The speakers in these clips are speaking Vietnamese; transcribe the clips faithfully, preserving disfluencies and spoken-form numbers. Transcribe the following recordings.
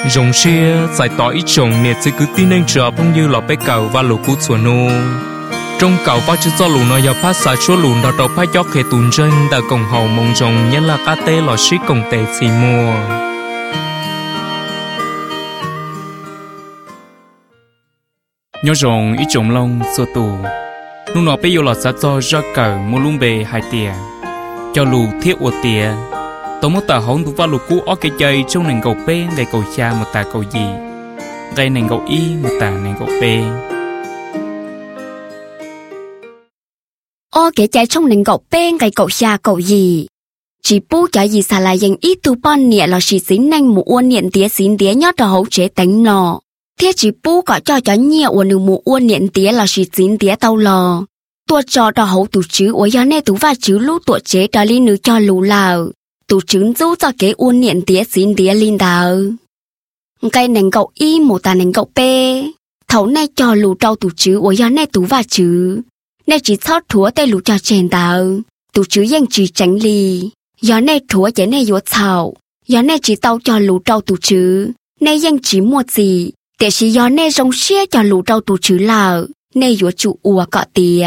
rồng xia giải tỏa ít trồng nè sẽ cứ tin nên chờ phong như lọ bé cầu và lũ cú chuột nô trong cầu và chữ do lũ nó giờ phát xả số lũ đó đầu phát gió khề tùn trên đã cùng hậu mong rồng nhớ là cá tê lọ xí cùng tê xì mua nhớ rồng ít trồng lông xua tù lúc nó bây giờ là sát cho ra cờ mua lung bề hai tìa cho lù thiết ô tìa tôi muốn tờ hỗn tụ vào lù cú ở cái chơi trong nền cầu bê ngày cầu cha một tà cầu gì gây nền cầu y một tà nền cầu bê ở cái chơi trong nền cầu bê ngày cầu cha cầu gì chỉ bố cho gì xả lại dành ít tu bon nhẹ là chỉ xín nành một uốn nhện tía xín tía nhót đầu hậu chế đánh nọ thiết chỉ bố có cho cho nhẹ uốn nụ một uốn nhện tía là chỉ xín tía tàu lò tua cho đầu hậu tụ chữ uốn giờ này tụ va chữ lú tua chế đó li nữ cho lú lào tụ chữ dấu cho cái uốn nhện tía xín tía linh đào cái nền cầu y một tà nền cầu bê thấu này cho lú trâu tụ chữ uốn giờ này tụ va chữ này chỉ thót thúa tay lú cho chèn đào tụ chữ yang chỉ tránh lì giờ này thúa chế này vô thảo giờ này chỉ tao cho lú trâu tụ chữ này yang chỉ mua gì để chỉ giờ này rong xía cho lú trâu tụ chữ lào này vô chủ ua cọ tía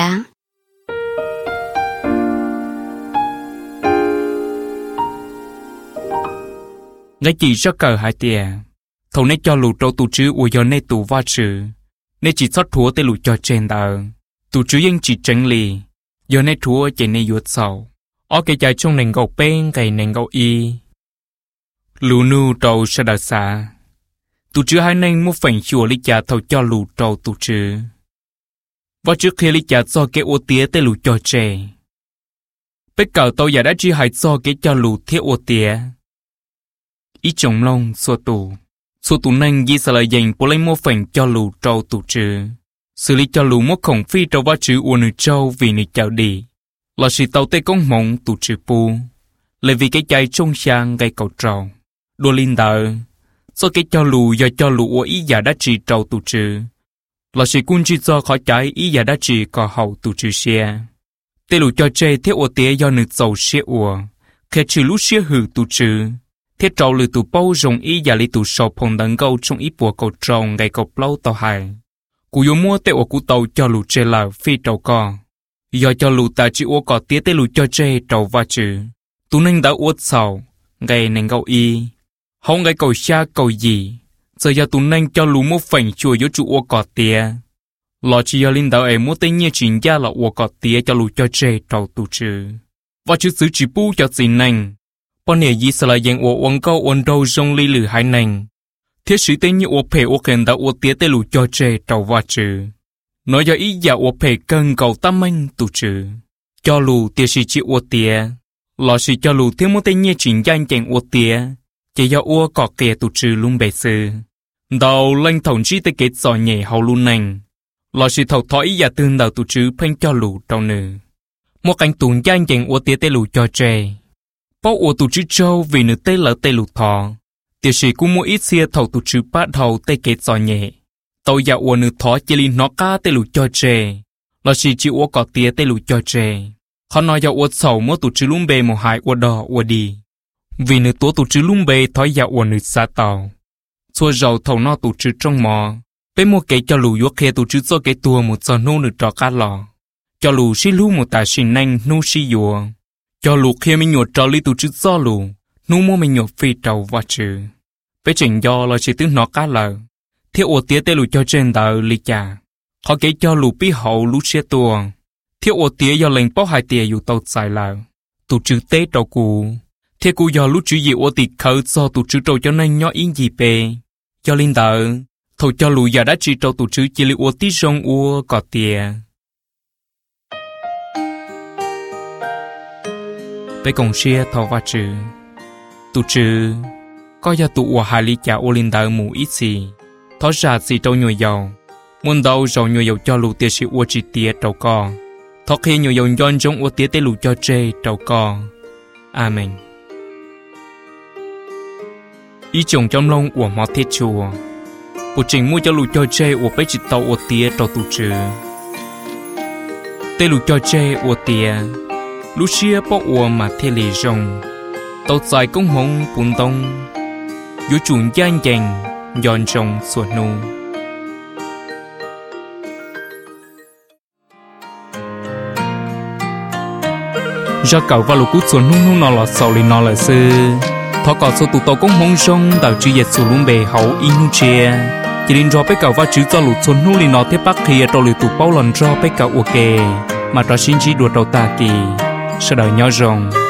ngay chỉ cho cờ hai tìa thầu này cho lũ trâu tụ chữ ua giờ này tụ va chữ này chỉ sót thúa tay lũ cho trên đào tụ chữ yang chỉ tránh lì giờ này thúa chế này vô thảo ở cái trái trong nền gầu bên cái nền gầu y lũ nu trâu sẽ đào xa tụ chữ hai nền một phần chùa lý cha thầu cho lũ trâu tụ chữ và trước khi lý cha cho cái ô tía tới lũ cho trẻ bây giờ tôi giờ đã chỉ hãy cho cái cho lũ thiết ô tía ý chồng lông xua tụ xua tụ nền gì sẽ lại dành bộ lấy một phần cho lũ trâu tụ chữ xử lý cho lũ một khổng phi trâu và chữ ô nữ trâu vì nữ chào đi là sự tàu tê công mộng tụ chữ pu là vì cái chai trong sang gây cầu trâu đua linh đờ do cái cho lù do cho lù ý giả đã chỉ trâu tụ chữ là sự quân chỉ do khỏi trái ý giả đã chỉ có hậu tụ chữ xe tê lù cho chê thiết ô tía do nữ dầu xe ủa khi chữ lú xe hử tụ chữ thiết trâu lù tụ bao rồng ý giả lý tụ sầu phong đằng gâu trong ý bùa cầu trâu gây cầu lâu tàu hài cú yếu mua tê ô cú tàu cho lù chê là phi trâu co do cho lù ta chỉ ô cọ tía tê lù cho chê trâu va chữ tụ nên đã uất sầu gây nên gâu y không gây cầu xa cầu gì giờ giờ tụ nên cho lù một phần chùa yếu chủ ô cọ tía lọ chỉ giờ linh đạo ấy mua tên nhẹ chính gia là ô cọ tía cho lù cho chê trâu tụ chữ và chữ xứ chỉ bu cho gì nên bọn này gì sẽ là dạng ô uống câu uống đâu trong ly lử hai nên thiết sĩ tên như ô phê ô khen đã ô tía tê lù cho chê trâu va chữ nói cho ý giả ô phê cần cầu tâm anh tụ chữ cho lù tía sĩ chỉ ô tía lọ sĩ cho lù thêm một tên nhẹ chính danh chàng ô tía chỉ do ô cọ kề tụ chữ luôn bề sư đầu lên thổng chi tê kết giỏi nhẹ hậu luôn nành lọ sĩ thầu thọ ý giả tương đầu tụ chữ phanh cho lù trâu nữ một cánh tụn danh chàng ô tía tê lù cho chê bao ô tụ chữ châu vì nữ tê lỡ tê lù thọ tía sĩ cũng mua ít xia thầu tụ chữ bát hậu tê kết giỏi nhẹ tàu giả ô nữ thọ chỉ li nó cá tê lù cho chê lọ sĩ chỉ ô cọ tía tê lù cho chê họ nói giả ô sầu mua tụ chữ luôn bề một hai ô đỏ ô đi vì nữ tố tụ chữ lung bê thói dạo của nữ xa tàu xua dầu thầu no tụ chữ trong mò bê mua kế cho lù yếu khe tụ chữ do kế tua một giờ nô nữ trò cá lò cho lù xí lù một tà xì nanh nô xí dùa cho lù khe mình nhột trò lý tụ chữ do lù nô mua mình nhột phi trầu và chữ bê trình do là chỉ tiếng nó cá lờ thiếu ô tía tê lù cho trên tờ lý chà họ kế cho lù bí hậu lù xe tua thiếu ô tía do lệnh bó hai tía dù tàu xài lờ tụ chữ tế trầu cụ thế cô giờ lúc chữ gì ô tịt khởi do tụ chữ trâu cho nên nhỏ yên gì bề cho linh đỡ thôi cho lùi giờ đã chỉ trâu tụ chữ chỉ li ô tí rong ô cọ tìa với công xia thầu va chữ tụ chữ có giờ tụ ô hai lý trả ô linh đỡ mù ít gì thó ra gì trâu nhồi dầu muốn đâu rồi nhồi dầu cho lù tiệt sĩ ô chỉ tìa trâu co thó khi nhồi dầu nhon trong ô tía tê lù cho chê trâu co amen ý chồng trong lông của mỏ thiết chùa bộ trình mua cho lù cho chê của bế chỉ tàu ô tía trâu tụ chữ tê lù cho chê ô tía lù xia bó ua mà thê lì rồng tàu dài công hông bùn đông dù chuồn gian chành giòn trồng xuân nu do cậu và lục cút xuân nu nu nó là sầu li nó là sư thọ cọ số tụ tàu cũng mong sông đào chữ yết sù lùm bề hậu inu chia chỉ đến cho bé cậu và chữ cho lục xuân nu li nó thế bắc thì trâu lì tụ bao lần cho bé cậu ok mà cho xin chỉ đuổi đầu ta kỳ sau đó nhỏ rồng